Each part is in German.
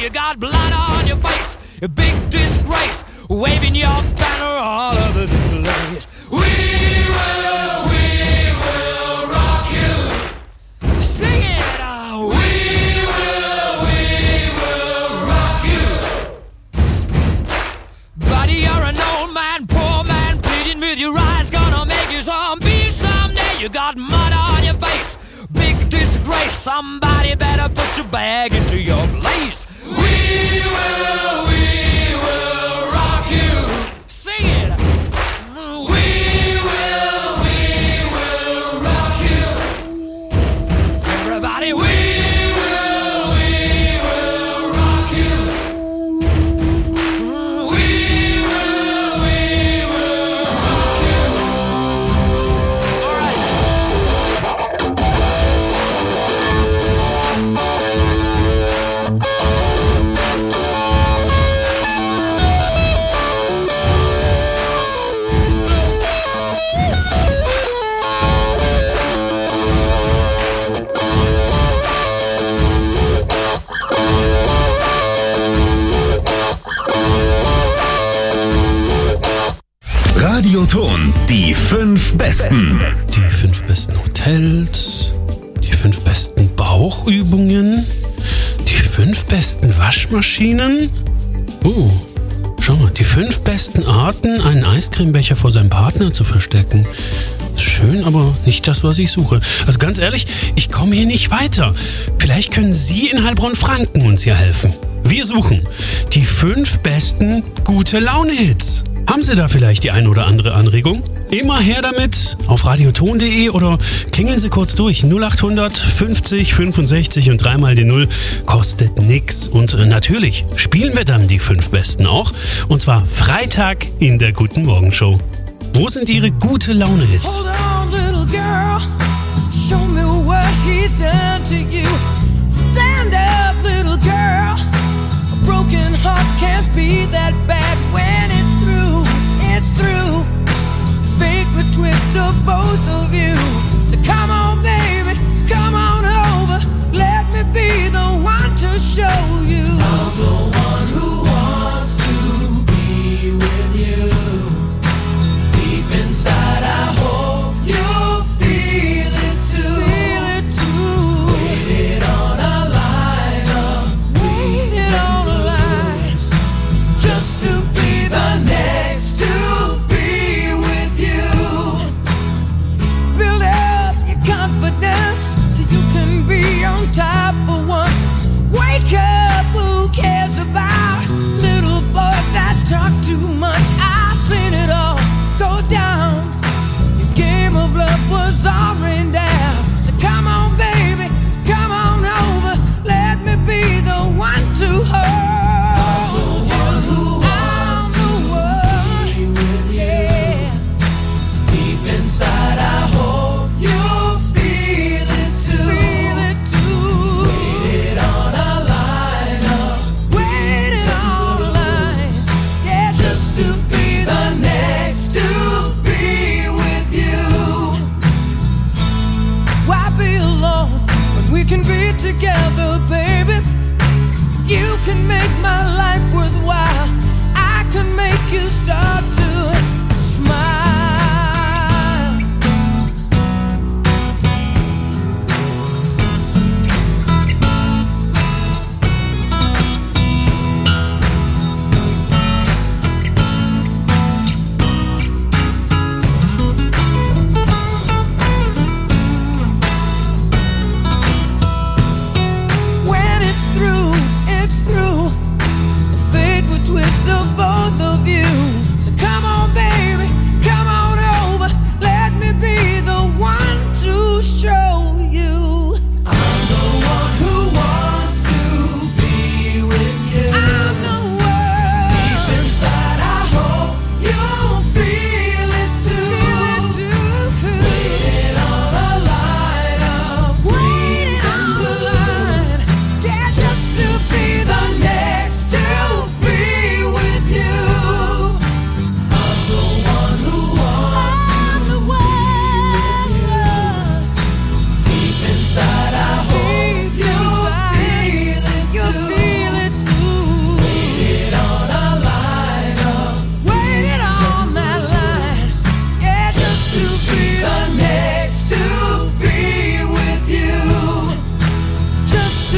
you got blood on your face, a big disgrace, waving your banner all over the place. We will rock you. Sing it. We will rock you. Buddy, you're an old man, poor man, pleading with your eyes, gonna make you zombie someday. You got mud on your face, big disgrace. Somebody better put your bag into your place. We will rock you. Sing it. We will rock you. Everybody, we will rock you. We will rock you. All right. Radioton, die 5 Besten. Die 5 besten Hotels, die 5 besten Bauchübungen, die 5 besten Waschmaschinen. Oh, schau mal, die 5 besten Arten, einen Eiscremebecher vor seinem Partner zu verstecken. Schön, aber nicht das, was ich suche. Also ganz ehrlich, ich komme hier nicht weiter. Vielleicht können Sie in Heilbronn-Franken uns hier helfen. Wir suchen die 5 besten Gute-Laune-Hits. Haben Sie da vielleicht die ein oder andere Anregung? Immer her damit auf radioton.de oder klingeln Sie kurz durch 0800 50 65 und 3 mal die 0, kostet nix. Und natürlich spielen wir dann die 5 Besten auch, und zwar Freitag in der Guten Morgen Show. Wo sind Ihre Gute-Laune-Hits? Hold on, little girl. Show me what he's done to you. Stand up, little girl. A broken heart can't be that bad when it's through. It's through. Fate would twist of both of you. So come on, baby, come on over. Let me be the one to show you. I'm the one who wants to be with you. Deep inside, I hope you'll feel it too. Feel it too. Wait it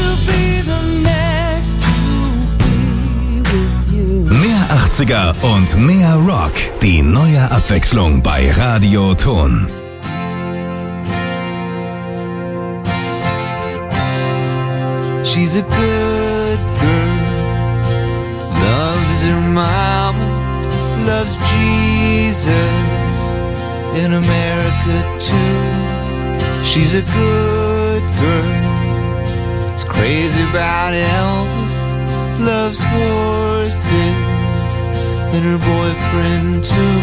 be the next to be with you. Mehr 80er und mehr Rock. Die neue Abwechslung bei Radio Ton. She's a good girl, loves her mama, loves Jesus, in America too. She's a good girl, is crazy about Elvis, loves horses, and her boyfriend too.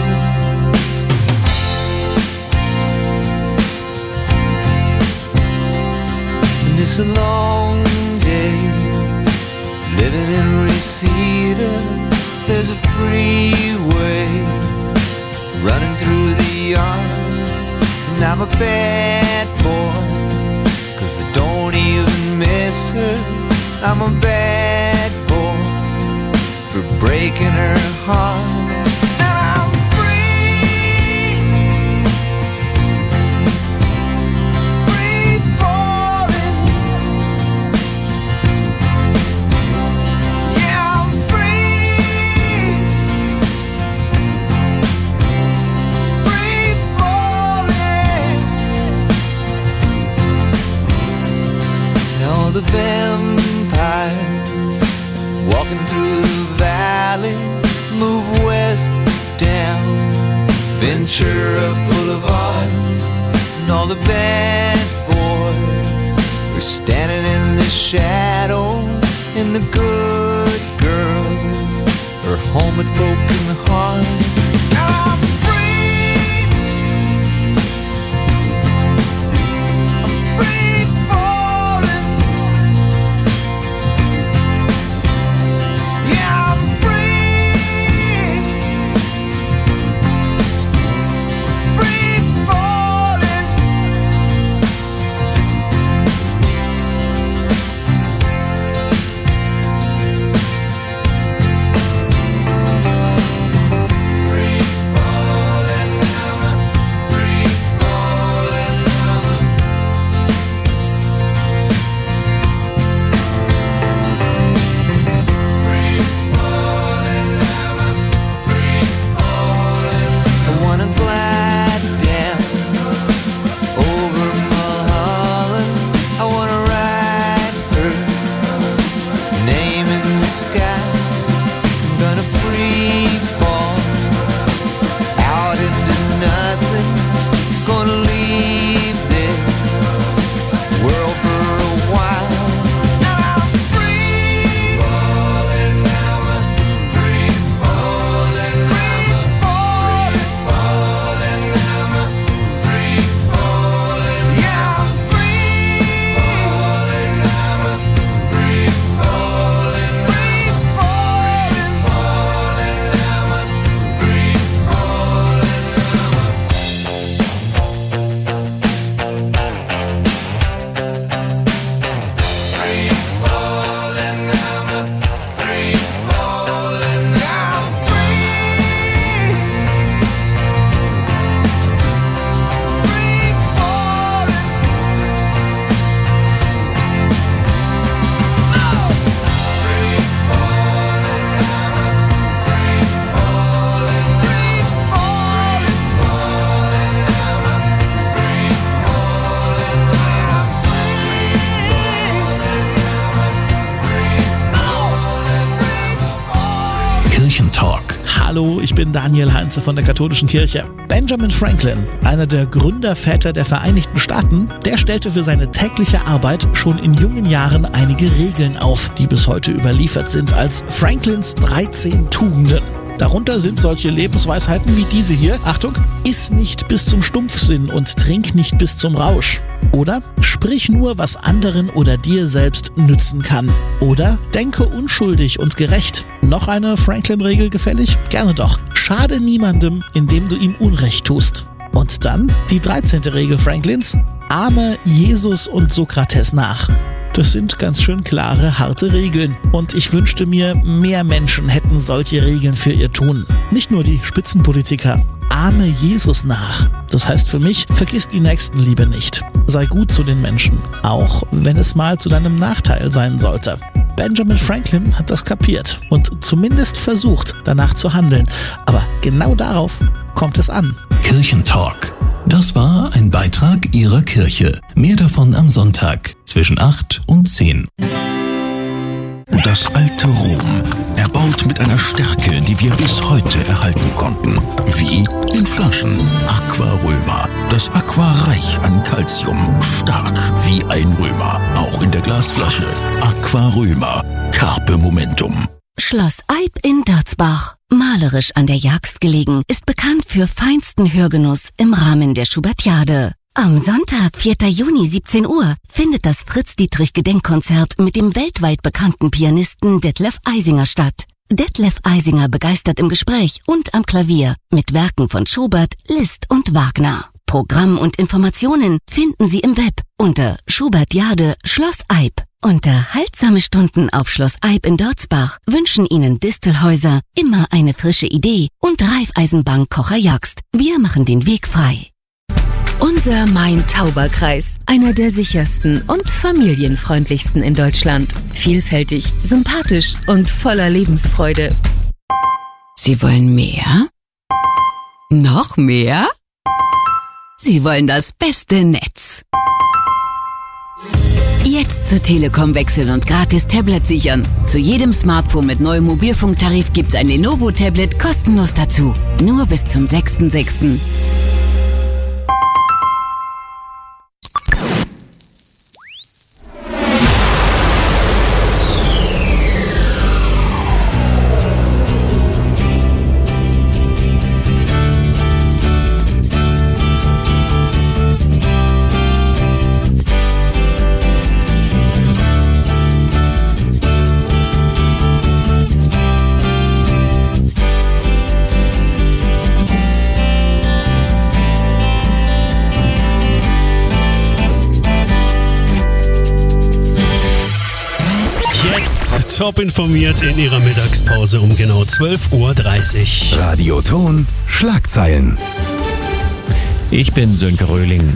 And it's a long day, living in Reseda. There's a freeway running through the yard, and I'm a bad boy, 'cause I don't even miss her. I'm a bad boy for breaking her heart. And I'm free, free falling. Yeah, I'm free, free falling. Now the vampires walking through the valley move west down Ventura Boulevard, and all the bad boys are standing in the shadows, and the good girls are home with broken hearts. I'm free, I'm free falling. Yeah, I'm free, free falling. I wanna glide down over Mulholland. I wanna write her name in the sky. I'm gonna free fall out into nothing. Gonna leave this world for a while. And I'm free falling, now I'm free falling, free falling, falling, now I'm free falling. Yeah, I'm free falling, now I'm free falling, free falling, falling, now I'm free Kirchentalk. Hallo, ich bin Daniel Heinze von der Katholischen Kirche. Benjamin Franklin, einer der Gründerväter der Vereinigten Staaten, der stellte für seine tägliche Arbeit schon in jungen Jahren einige Regeln auf, die bis heute überliefert sind als Franklins 13 Tugenden. Darunter sind solche Lebensweisheiten wie diese hier. Achtung, iss nicht bis zum Stumpfsinn und trink nicht bis zum Rausch. Oder sprich nur, was anderen oder dir selbst nützen kann. Oder denke unschuldig und gerecht. Noch eine Franklin-Regel gefällig? Gerne doch. Schade niemandem, indem du ihm Unrecht tust. Und dann die 13. Regel Franklins. Ahme Jesus und Sokrates nach. Das sind ganz schön klare, harte Regeln. Und ich wünschte mir, mehr Menschen hätten solche Regeln für ihr Tun. Nicht nur die Spitzenpolitiker. ahme Jesus nach. Das heißt für mich, vergiss die Nächstenliebe nicht. Sei gut zu den Menschen, auch wenn es mal zu deinem Nachteil sein sollte. Benjamin Franklin hat das kapiert und zumindest versucht, danach zu handeln. Aber genau darauf kommt es an. Kirchentalk. Das war ein Beitrag Ihrer Kirche. Mehr davon am Sonntag zwischen 8 und 10. Das alte Rom, erbaut mit einer Stärke, die wir bis heute erhalten konnten. Wie? In Flaschen. Aqua Römer. Das Aqua reich an Calcium. Stark wie ein Römer. Auch in der Glasflasche. Aqua Römer. Carpe Momentum. Schloss Eib in Dörzbach, malerisch an der Jagst gelegen, ist bekannt für feinsten Hörgenuss im Rahmen der Schubertiade. Am Sonntag, 4. Juni, 17 Uhr, findet das Fritz-Dietrich-Gedenkkonzert mit dem weltweit bekannten Pianisten Detlef Eisinger statt. Detlef Eisinger begeistert im Gespräch und am Klavier mit Werken von Schubert, Liszt und Wagner. Programm und Informationen finden Sie im Web unter Schubertiade Schloss Eib. Unterhaltsame Stunden auf Schloss Eib in Dörzbach wünschen Ihnen Distelhäuser, immer eine frische Idee und Raiffeisenbank Kocher Jagst. Wir machen den Weg frei. Unser Main-Tauber-Kreis, einer der sichersten und familienfreundlichsten in Deutschland. Vielfältig, sympathisch und voller Lebensfreude. Sie wollen mehr? Noch mehr? Sie wollen das beste Netz. Jetzt zur Telekom wechseln und gratis Tablet sichern. Zu jedem Smartphone mit neuem Mobilfunktarif gibt's ein Lenovo-Tablet kostenlos dazu. Nur bis zum 6.6. Top informiert in ihrer Mittagspause um genau 12.30 Uhr. Radioton Schlagzeilen. Ich bin Sönke Röhling.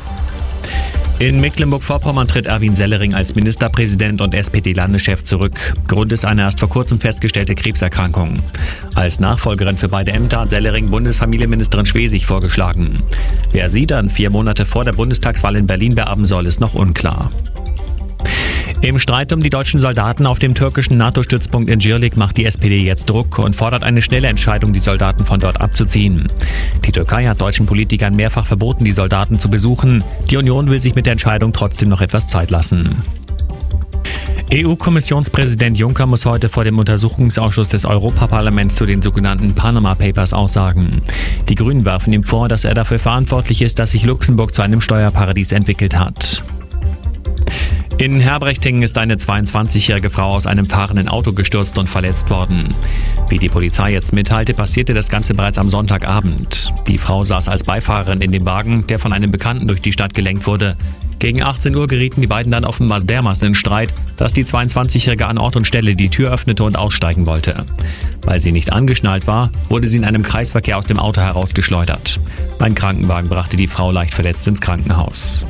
In Mecklenburg-Vorpommern tritt Erwin Sellering als Ministerpräsident und SPD-Landeschef zurück. Grund ist eine erst vor kurzem festgestellte Krebserkrankung. Als Nachfolgerin für beide Ämter hat Sellering Bundesfamilienministerin Schwesig vorgeschlagen. Wer sie dann 4 Monate vor der Bundestagswahl in Berlin beerben soll, ist noch unklar. Im Streit um die deutschen Soldaten auf dem türkischen NATO-Stützpunkt in Incirlik macht die SPD jetzt Druck und fordert eine schnelle Entscheidung, die Soldaten von dort abzuziehen. Die Türkei hat deutschen Politikern mehrfach verboten, die Soldaten zu besuchen. Die Union will sich mit der Entscheidung trotzdem noch etwas Zeit lassen. EU-Kommissionspräsident Juncker muss heute vor dem Untersuchungsausschuss des Europaparlaments zu den sogenannten Panama Papers aussagen. Die Grünen werfen ihm vor, dass er dafür verantwortlich ist, dass sich Luxemburg zu einem Steuerparadies entwickelt hat. In Herbrechtingen ist eine 22-jährige Frau aus einem fahrenden Auto gestürzt und verletzt worden. Wie die Polizei jetzt mitteilte, passierte das Ganze bereits am Sonntagabend. Die Frau saß als Beifahrerin in dem Wagen, der von einem Bekannten durch die Stadt gelenkt wurde. Gegen 18 Uhr gerieten die beiden dann dermaßen in Streit, dass die 22-jährige an Ort und Stelle die Tür öffnete und aussteigen wollte. Weil sie nicht angeschnallt war, wurde sie in einem Kreisverkehr aus dem Auto herausgeschleudert. Ein Krankenwagen brachte die Frau leicht verletzt ins Krankenhaus.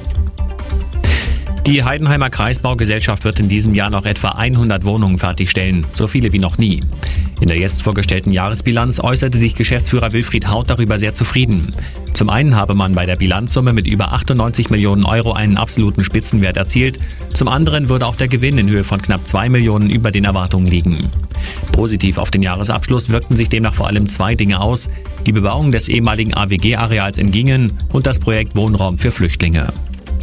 Die Heidenheimer Kreisbaugesellschaft wird in diesem Jahr noch etwa 100 Wohnungen fertigstellen, so viele wie noch nie. In der jetzt vorgestellten Jahresbilanz äußerte sich Geschäftsführer Wilfried Haut darüber sehr zufrieden. Zum einen habe man bei der Bilanzsumme mit über 98 Millionen Euro einen absoluten Spitzenwert erzielt, zum anderen würde auch der Gewinn in Höhe von knapp 2 Millionen über den Erwartungen liegen. Positiv auf den Jahresabschluss wirkten sich demnach vor allem 2 Dinge aus: die Bebauung des ehemaligen AWG-Areals in Gingen und das Projekt Wohnraum für Flüchtlinge.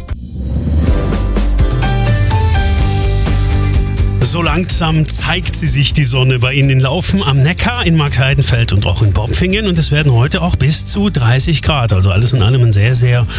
So langsam zeigt sie sich, die Sonne bei Ihnen in Laufen am Neckar, in Markheidenfeld und auch in Bopfingen. Und es werden heute auch bis zu 30 Grad. Also alles in allem ein sehr, sehr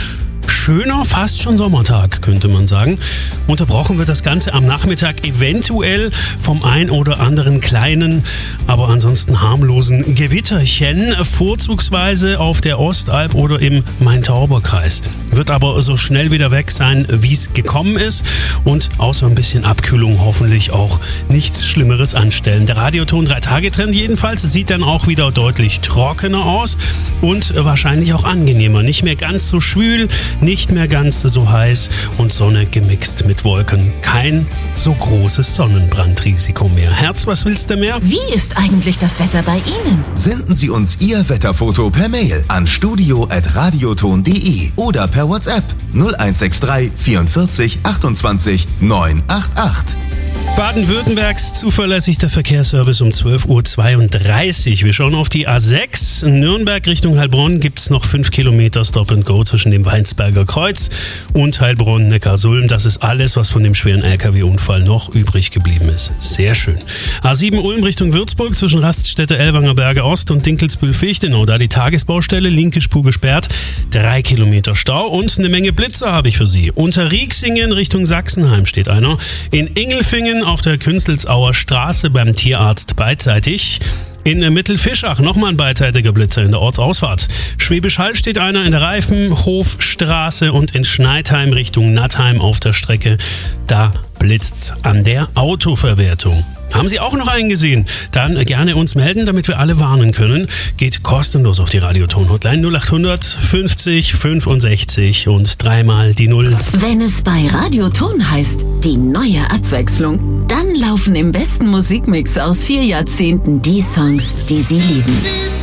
schöner, fast schon Sommertag, könnte man sagen. Unterbrochen wird das Ganze am Nachmittag eventuell vom ein oder anderen kleinen, aber ansonsten harmlosen Gewitterchen, vorzugsweise auf der Ostalb oder im Main-Tauber-Kreis. Wird aber so schnell wieder weg sein, wie es gekommen ist, und außer ein bisschen Abkühlung hoffentlich auch nichts Schlimmeres anstellen. Der Radioton 3-Tage-Trend jedenfalls sieht dann auch wieder deutlich trockener aus und wahrscheinlich auch angenehmer. Nicht mehr ganz so schwül, nicht mehr ganz so heiß und Sonne gemixt mit Wolken. Kein so großes Sonnenbrandrisiko mehr. Herz, was willst du mehr? Wie ist eigentlich das Wetter bei Ihnen? Senden Sie uns Ihr Wetterfoto per Mail an studio@radioton.de oder per WhatsApp 0163 44 28 988. Baden-Württembergs zuverlässigster Verkehrsservice um 12:32 Uhr. Wir schauen auf die A6. In Nürnberg Richtung Heilbronn gibt es noch 5 Kilometer Stop and Go zwischen dem Weinsberger Kreuz und Heilbronn-Neckarsulm. Das ist alles, was von dem schweren LKW-Unfall noch übrig geblieben ist. Sehr schön. A7 Ulm Richtung Würzburg zwischen Raststätte Ellwanger Berge Ost und Dinkelsbühl-Fichtenau. Da die Tagesbaustelle, linke Spur gesperrt, 3 Kilometer Stau und eine Menge Blitzer habe ich für Sie. Unter Rieksingen Richtung Sachsenheim steht einer. In Ingelfingen auf der Künzelsauer Straße beim Tierarzt beidseitig. In Mittelfischach nochmal ein beidseitiger Blitzer in der Ortsausfahrt. Schwäbisch Hall steht einer in der Reifenhofstraße und in Schneidheim Richtung Nattheim auf der Strecke. Da blitzt's an der Autoverwertung. Haben Sie auch noch einen gesehen? Dann gerne uns melden, damit wir alle warnen können. Geht kostenlos auf die Radioton-Hotline 0800 50 65 und dreimal die 0. Wenn es bei Radioton heißt, die neue Abwechslung, dann laufen im besten Musikmix aus 4 Jahrzehnten die Songs, die Sie lieben.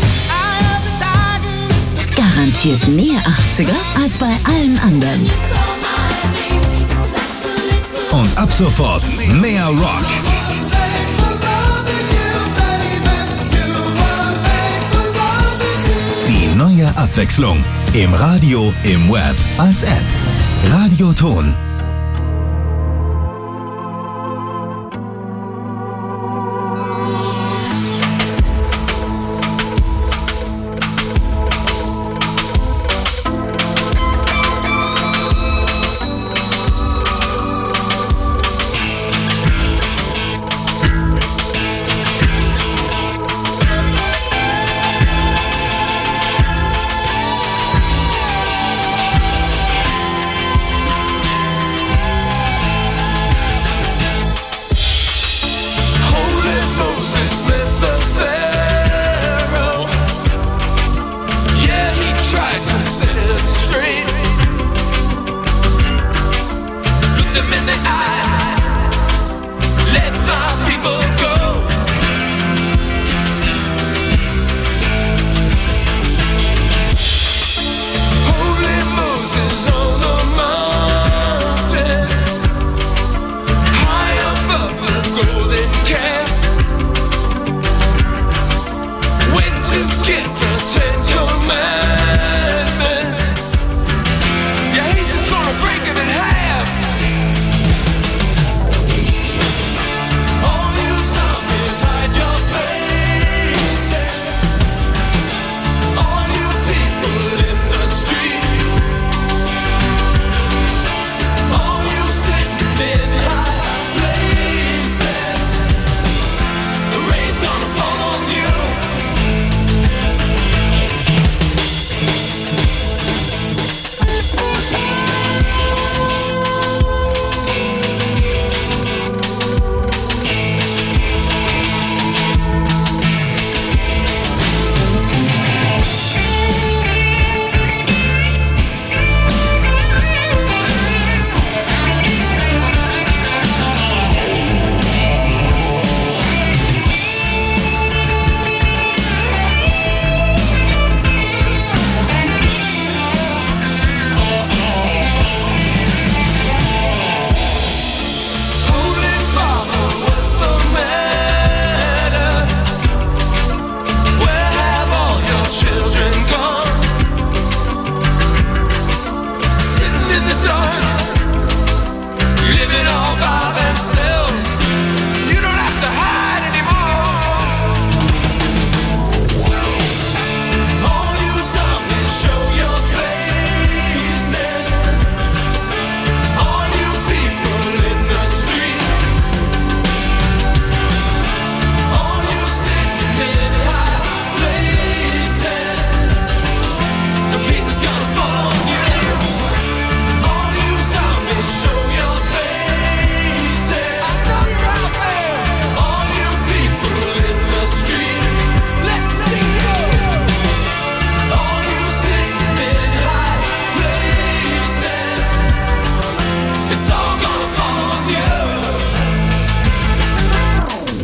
Garantiert mehr 80er als bei allen anderen. Und ab sofort mehr Rock. Die neue Abwechslung. Im Radio, im Web, als App. Radioton.